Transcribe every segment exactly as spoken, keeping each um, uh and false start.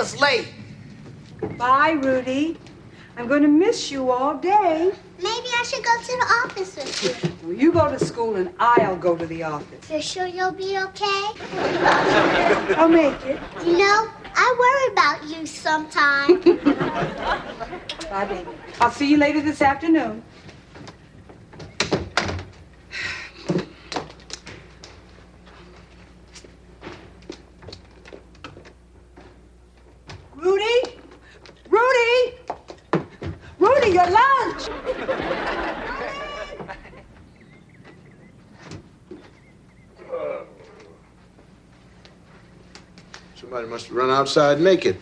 us late. Goodbye, Rudy. I'm going to miss you all day. Maybe I should go to the office with you. Well, you go to school and I'll go to the office. You're sure you'll be okay? I'll make it. You know, I worry about you sometime. Bye, baby. I'll see you later this afternoon. Rudy? Rudy? Rudy, your lunch! Somebody must have run outside naked.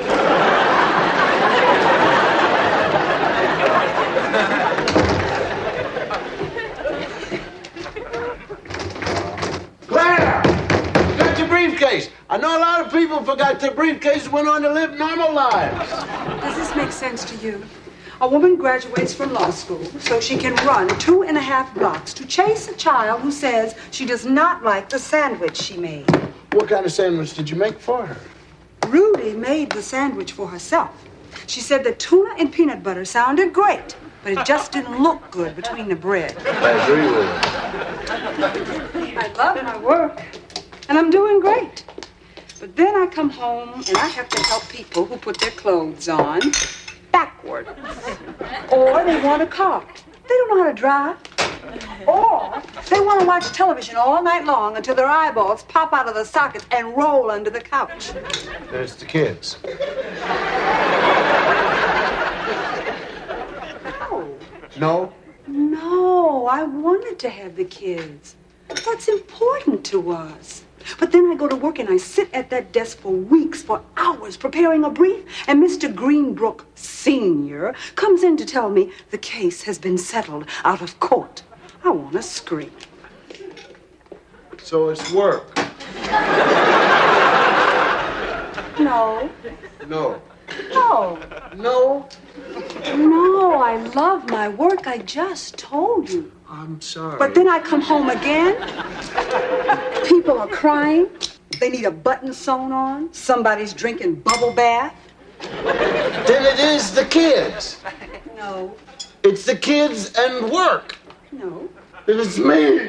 Claire! You got your briefcase. I know a lot of people forgot their briefcase and went on to live normal lives. Does this make sense to you? A woman graduates from law school so she can run two and a half blocks to chase a child who says she does not like the sandwich she made. What kind of sandwich did you make for her? Rudy made the sandwich for herself. She said the tuna and peanut butter sounded great, but it just didn't look good between the bread. I agree with I love my work, and I'm doing great. But then I come home and I have to help people who put their clothes on backward. Or they want a car. They don't know how to drive. Or they want to watch television all night long until their eyeballs pop out of the sockets and roll under the couch. There's the kids. No. No? No, I wanted to have the kids. That's important to us. But then I go to work and I sit at that desk for weeks, for hours, preparing a brief, and Mister Greenbrook Senior comes in to tell me the case has been settled out of court. I want to scream. So it's work. No. No. No. No? No, I love my work. I just told you. I'm sorry. But then I come home again. People are crying. They need a button sewn on. Somebody's drinking bubble bath. Then it is the kids. No. It's the kids and work. No. Then it's me.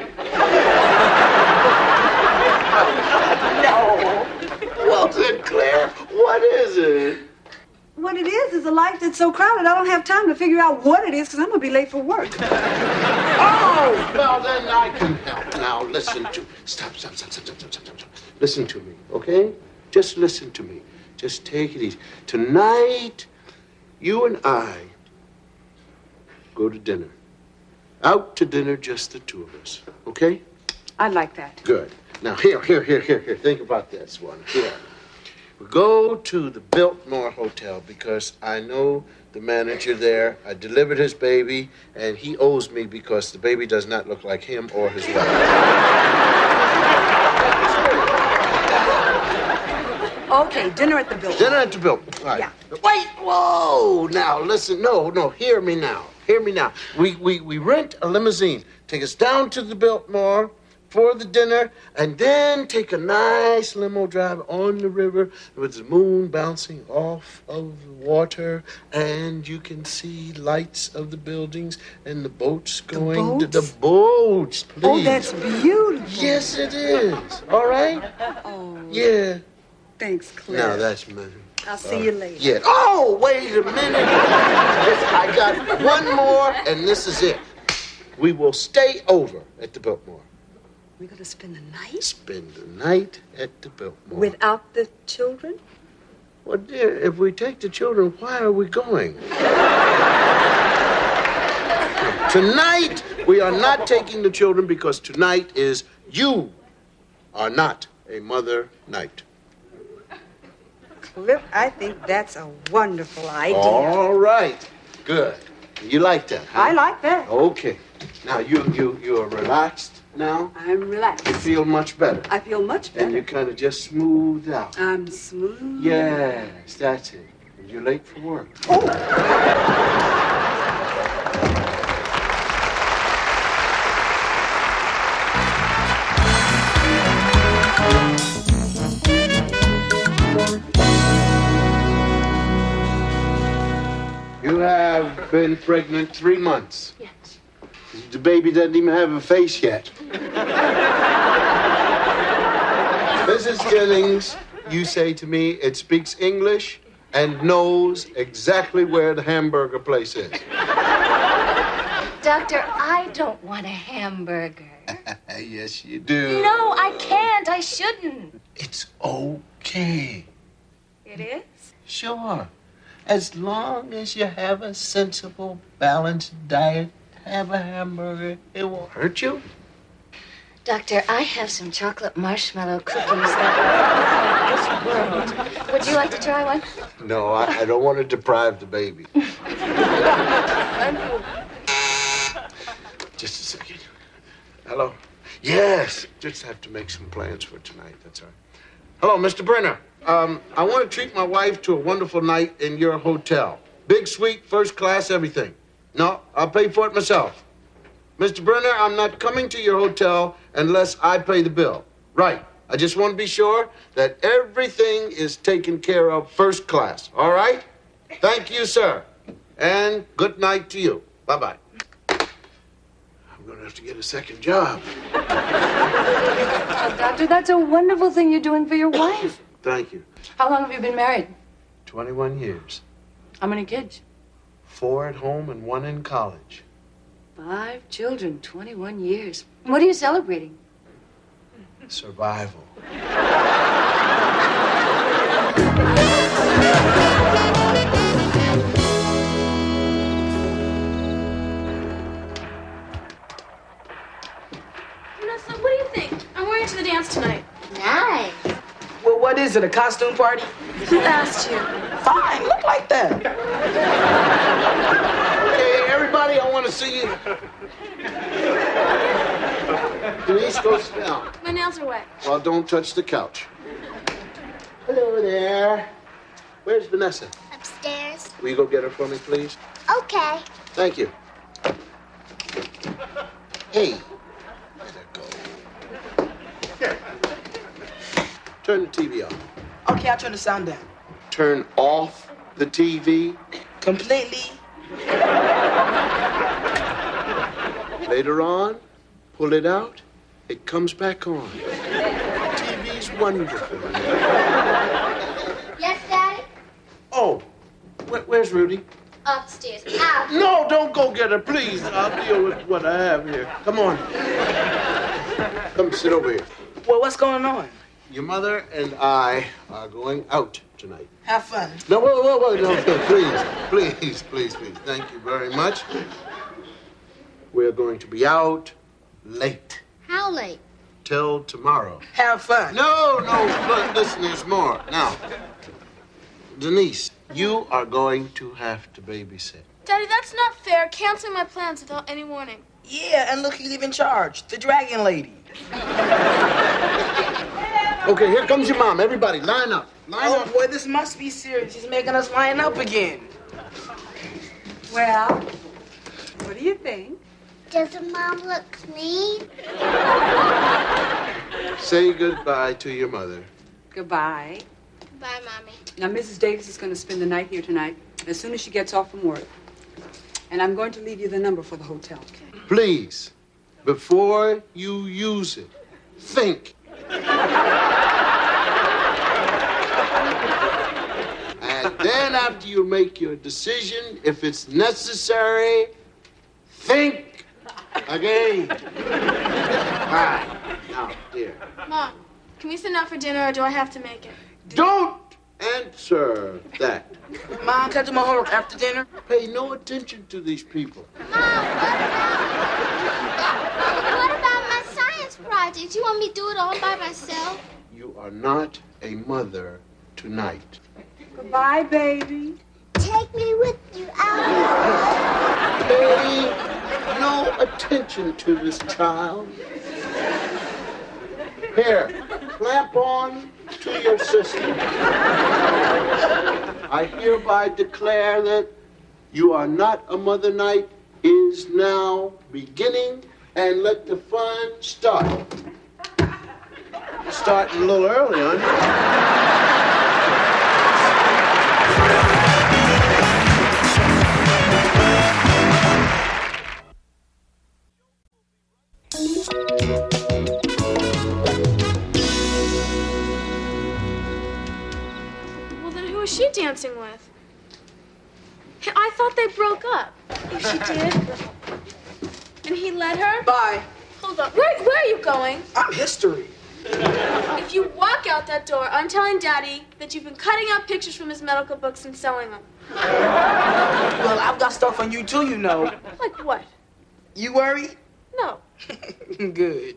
No. Well then, Claire, what is it? What it is is a life that's so crowded I don't have time to figure out what it is because I'm going to be late for work. Oh, well then I can help. Now listen to... Stop, stop, stop, stop, stop, stop, stop, stop. Listen to me, okay? Just listen to me. Just take it easy. Tonight, you and I go to dinner. Out to dinner, just the two of us, okay? I like that. Good. Now, here, here, here, here, here. Think about this one. Here. We go to the Biltmore Hotel because I know the manager there. I delivered his baby, and he owes me because the baby does not look like him or his wife. Okay, dinner at the Biltmore. Dinner at the Biltmore. All right. Yeah. Wait, whoa. Now, listen. No, no, hear me now. Hear me now. We, we, we rent a limousine. Take us down to the Biltmore for the dinner, and then take a nice limo drive on the river with the moon bouncing off of the water, and you can see lights of the buildings and the boats going the to the boats? boats, please. Oh, that's beautiful. Yes, it is. All right? Oh, Yeah. thanks, Claire. Now, that's my... I'll see you later. Yeah. Oh, wait a minute. I got one more, and this is it. We will stay over at the Biltmore. We're going to spend the night? Spend the night at the Biltmore. Without the children? Well, dear, if we take the children, why are we going? Tonight, we are not taking the children because tonight is you are not a mother night. Cliff, I think that's a wonderful idea. All right. Good. You like that, huh? I like that. Okay. Now, you, you, you are relaxed now? I'm relaxed. You feel much better? I feel much better. And you kind of just smoothed out. I'm smooth. Yes, that's it. And you're late for work. Oh! You have been pregnant three months. Yes. The baby doesn't even have a face yet. Missus Jennings, you say to me it speaks English and knows exactly where the hamburger place is. Doctor, I don't want a hamburger. Yes, you do. No, I can't. I shouldn't. It's okay. It is? Sure. As long as you have a sensible, balanced diet, have a hamburger, it won't hurt you. Doctor, I have some chocolate marshmallow cookies that are this world. Would you like to try one? No, I, I don't want to deprive the baby. Just a second. Hello? Yes. Just have to make some plans for tonight. That's all right. Hello, Mister Brenner. Um, I want to treat my wife to a wonderful night in your hotel. Big suite, first class, everything. No, I'll pay for it myself. Mister Brenner, I'm not coming to your hotel unless I pay the bill. Right. I just want to be sure that everything is taken care of first class. All right? Thank you, sir. And good night to you. Bye-bye. I'm going to have to get a second job. Oh, Doctor, that's a wonderful thing you're doing for your wife. Thank you. How long have you been married? twenty-one years. How many kids? Four at home and one in college. Five children, twenty-one years. What are you celebrating? Survival. Vanessa, what do you think? I'm wearing it to the dance tonight. Nice. Well, what is it, a costume party? Who asked you? Fine, look like that. Hey, everybody, I want to see you. Denise, go sit down. My nails are wet. Well, don't touch the couch. Hello there. Where's Vanessa? Upstairs. Will you go get her for me, please? Okay. Thank you. Hey, let her go. Turn the T V off. Okay, I'll turn the sound down. Turn off the T V. Completely. Later on, pull it out, it comes back on. T V's wonderful. Yes, Daddy? Oh, where, where's Rudy? Upstairs. Out. No, don't go get her, please. I'll deal with what I have here. Come on. Come sit over here. Well, what's going on? Your mother and I are going out tonight. Have fun. No, wait, wait, wait, no, no, please, please, please, please. Thank you very much. We're going to be out late How late? till tomorrow. Have fun. No, no, look, listen, there's more. Now, Denise, you are going to have to babysit. Daddy, that's not fair. Canceling my plans without any warning. Yeah, and look who's in charge. The dragon lady. Okay, here comes your mom. Everybody, line up. Line Oh, up. boy, this must be serious. He's making us line up again. Well, what do you think? Doesn't Mom look clean? Say goodbye to your mother. Goodbye. Bye, Mommy. Now, Missus Davis is going to spend the night here tonight as soon as she gets off from work. And I'm going to leave you the number for the hotel. Okay. Please, before you use it, think. And then after you make your decision, if it's necessary, think again. All right. Now, dear, Mom, can we sit down for dinner or do I have to make it? don't answer that. Mom, can I do my homework after dinner? Pay no attention to these people. Mom, what about my science project? You want me to do it all by myself? You are not a mother tonight. Goodbye, baby. Take me with you, Albie. Pay no attention to this child. Here, clamp on to your sister. I hereby declare that you are not a mother night is now beginning, and let the fun start. Starting a little early, honey. dancing with? Hey, I thought they broke up. If she did. And he let her? Bye. Hold on. Where, where are you going? I'm history. If you walk out that door, I'm telling Daddy that you've been cutting out pictures from his medical books and selling them. Well, I've got stuff on you too, you know. Like what? You worried? No. Good.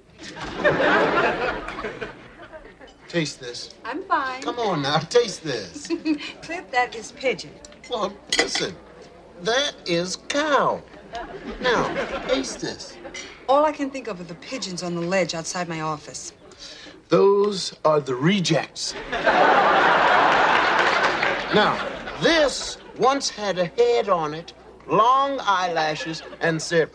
Taste this. I'm fine. Come on now, taste this. Cliff, that is pigeon. Well, listen, that is cow. Now, taste this. All I can think of are the pigeons on the ledge outside my office. Those are the rejects. Now, this once had a head on it, long eyelashes, and said,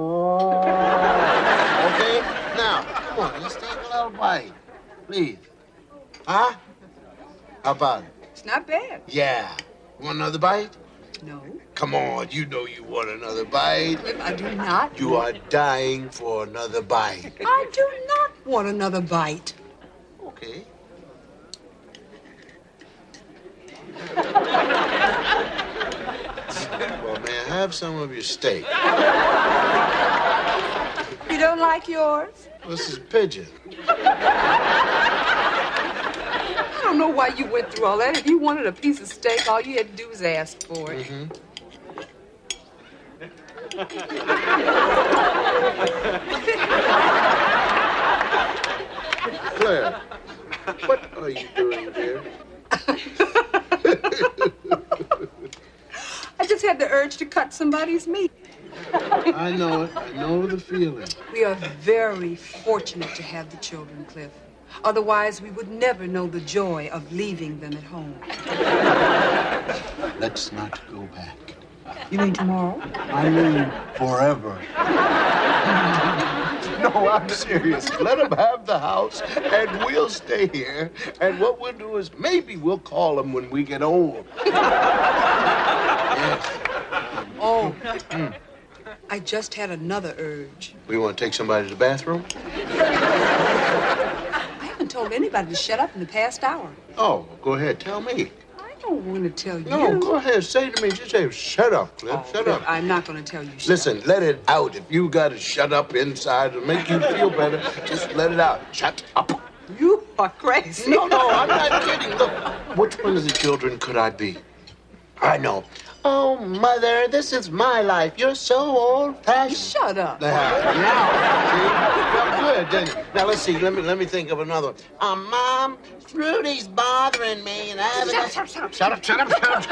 okay? Now, come on, let's take a little bite. Please. Huh? How about it? It's not bad. Yeah. Want another bite? No. Come on, you know you want another bite. Cliff, I do not. You are dying for another bite. I do not want another bite. Okay. Well, may I have some of your steak? You don't like yours? This is pigeon. I don't know why you went through all that. If you wanted a piece of steak, all you had to do was ask for it. Mm-hmm. Claire, what are you doing here? I just had the urge to cut somebody's meat. I know it. I know the feeling. We are very fortunate to have the children, Cliff. Otherwise, we would never know the joy of leaving them at home. Let's not go back. You mean tomorrow? I mean forever. No, I'm serious. Let them have the house, and we'll stay here. And what we'll do is maybe we'll call them when we get old. Yes. Oh, mm. I just had another urge. We want to take somebody to the bathroom? I haven't told anybody to shut up in the past hour. Oh, go ahead. Tell me. I don't want to tell you. No, go ahead. Say to me. Just say, shut up, Cliff. Oh, shut Cliff, up. I'm not going to tell you. Shut Listen, up. let it out. If you got to shut up inside to make you feel better, just let it out. Shut up. You are crazy. No, no, I'm not kidding. Look, which one of the children could I be? I know. Oh, Mother, this is my life. You're so old-fashioned. Shut up. Now, see? Well, good, then. Now, let's see. Let me let me think of another one. Uh, Mom, Rudy's bothering me, and I haven't... Shut up, shut up, shut up, shut up, shut up.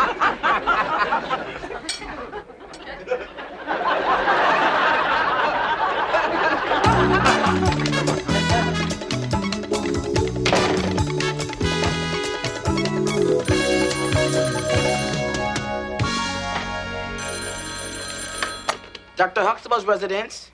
Doctor Huxtable's residence?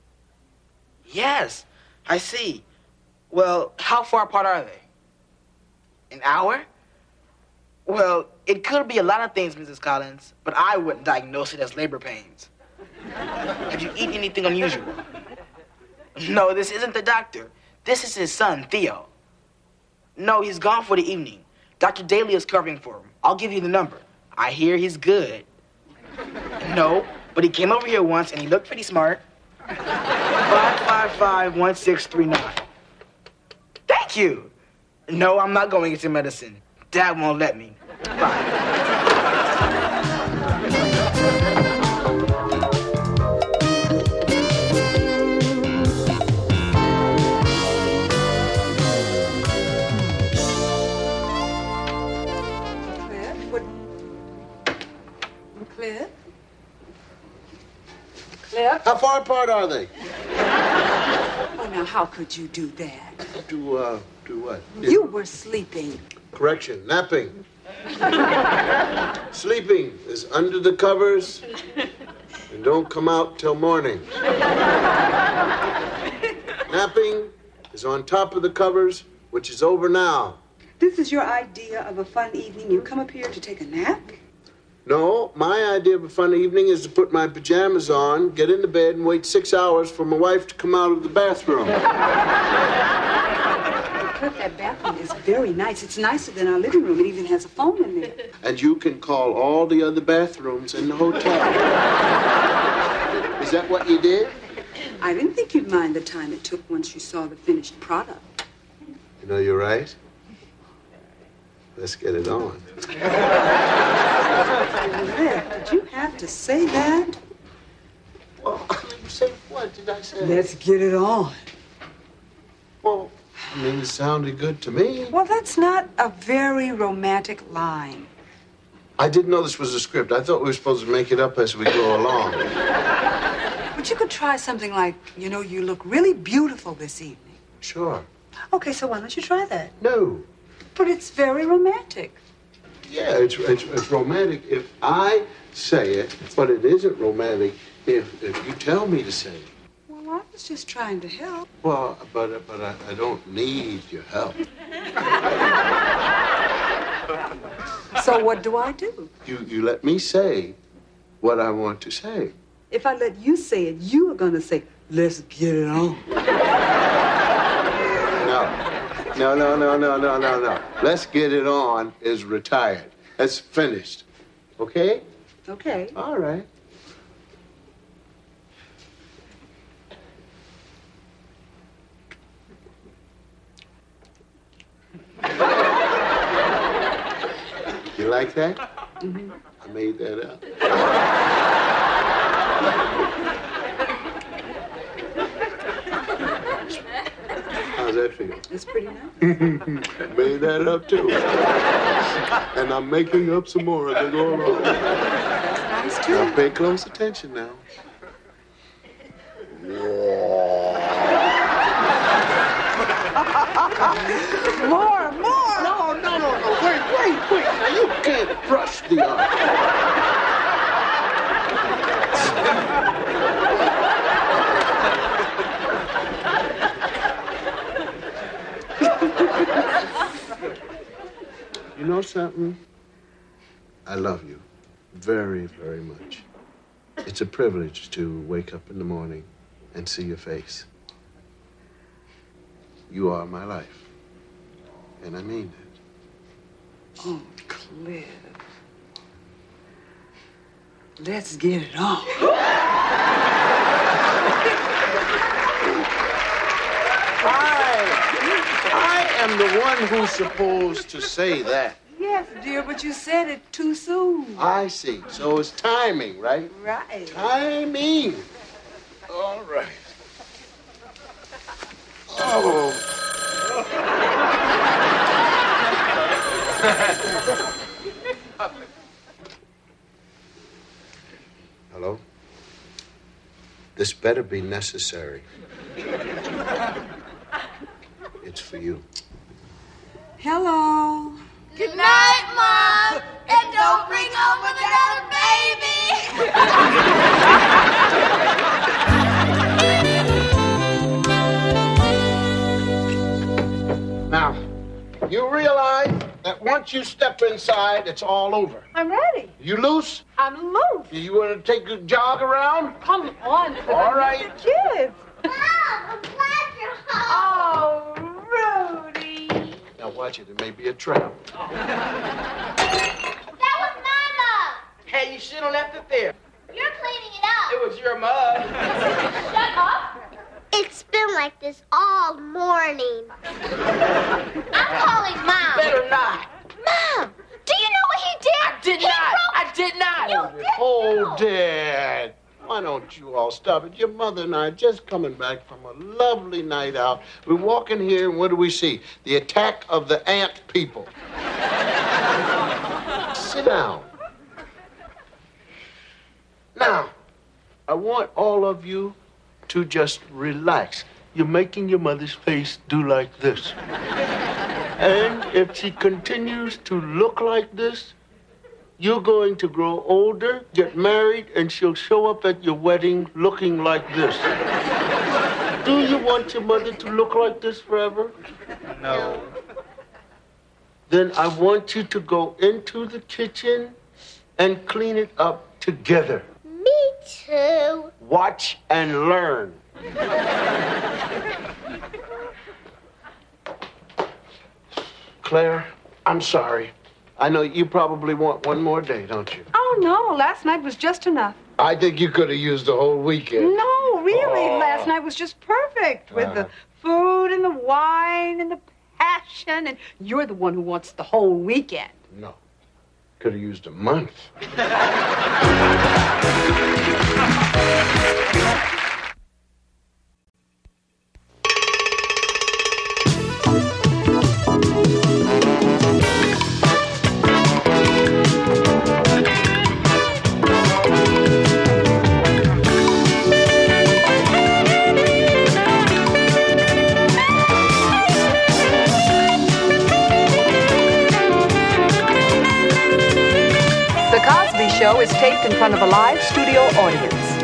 Yes, I see. Well, how far apart are they? An hour? Well, it could be a lot of things, Missus Collins, but I wouldn't diagnose it as labor pains. Have you eaten anything unusual? No, this isn't the doctor. This is his son, Theo. No, he's gone for the evening. Doctor Daly is covering for him. I'll give you the number. I hear he's good. No, but he came over here once and he looked pretty smart. five five five, one six three nine. Thank you. No, I'm not going into medicine. Dad won't let me. Bye. Cliff? Cliff? How far apart are they? Oh, now, how could you do that? Do, uh, do what? You were sleeping. Correction, napping. Sleeping is under the covers and don't come out till morning. Napping is on top of the covers, which is over now. This is your idea of a fun evening. You come up here to take a nap? No, my idea of a fun evening is to put my pajamas on, get into bed, and wait six hours for my wife to come out of the bathroom. Kirk, that bathroom is very nice. It's nicer than our living room. It even has a phone in there. And you can call all the other bathrooms in the hotel. Is that what you did? I didn't think you'd mind the time it took once you saw the finished product. You know, you're right. Let's get it on. Rick, did you have to say that? Well, you said what did I say? Let's get it on. Well, I mean, it sounded good to me. Well, that's not a very romantic line. I didn't know this was a script. I thought we were supposed to make it up as we go along. But you could try something like, you know, you look really beautiful this evening. Sure. Okay, so why don't you try that? No. But it's very romantic. Yeah, it's, it's, it's romantic if I say it, but it isn't romantic if, if you tell me to say it. Well, I was just trying to help. Well, but, but I, I don't need your help. So what do I do? You, you let me say what I want to say. If I let you say it, you are going to say, let's get it on. No, no, no, no, no, no, no. Let's get it on is retired. That's finished. Okay? Okay. All right. You like that? Mm-hmm. I made that up. How's that feel? It's pretty nice. Made that up too. And I'm making up some more as I go along. That's nice too. Now pay close attention now. More, more. No, no, no, no. Wait, wait, wait. Now you can't brush the art. You know something? I love you very, very much. It's a privilege to wake up in the morning and see your face. You are my life. And I mean that. Oh, Cliff. Let's get it on. I am the one who's supposed to say that. Yes, dear, but you said it too soon. I see. So it's timing, right? Right. Timing. All right. Oh. Hello? This better be necessary. It's for you. Hello. Good night, Mom. And don't bring over another baby. Now, you realize that once you step inside, it's all over. I'm ready. You loose? I'm loose. You want to take a jog around? Come on. All right. Kids. Mom, I'm glad you're home. Oh, Rudy. Now watch it. It may be a trap. That was my mug. Hey, you should have left it there. You're cleaning it up. It was your mug. Shut up. It's been like this all morning. I'm calling Mom. Better not. Mom, do you know what he did? I did He not. broke- I did not. You did. Hold it. Why don't you all stop it? Your mother and I are just coming back from a lovely night out. We walk in here, and what do we see? The attack of the ant people. Sit down. Now, I want all of you to just relax. You're making your mother's face do like this. And if she continues to look like this, you're going to grow older, get married, and she'll show up at your wedding looking like this. Do you want your mother to look like this forever? No. Then I want you to go into the kitchen and clean it up together. Me too. Watch and learn. Claire, I'm sorry. I know you probably want one more day, don't you? Oh, no. Last night was just enough. I think you could have used the whole weekend. No, really. Oh. Last night was just perfect with Uh-huh. the food and the wine and the passion. And you're the one who wants the whole weekend. No. Could have used a month. The Cosby Show is taped in front of a live studio audience.